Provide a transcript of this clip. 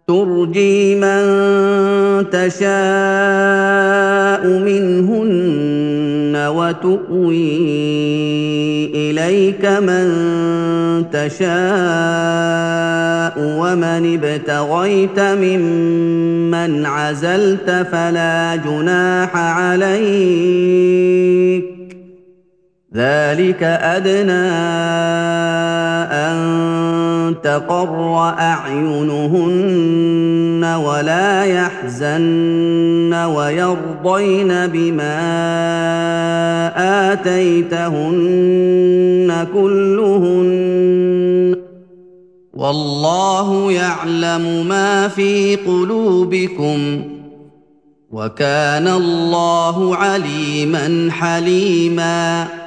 تُرْجِي مَن تَشَاءُ مِنْهُنَّ وَتُؤْوِي إِلَيْكَ مَن تَشَاءُ ۖ وَمَنِ ابْتَغَيْتَ مِمَّنْ عَزَلْتَ فَلَا جُنَاحَ عَلَيْكَ ۚ ذَٰلِكَ أَدْنَىٰ أَن تَقَرَّ أَعْيُنُهُنَّ وَلَا يَحْزَنَّ وَيَرْضَيْنَ بِمَا آتَيْتَهُنَّ كُلُّهُنَّ ۚ وَاللَّهُ يَعْلَمُ مَا فِي قُلُوبِكُمْ ۚ وَكَانَ اللَّهُ عَلِيمًا حَلِيمًا.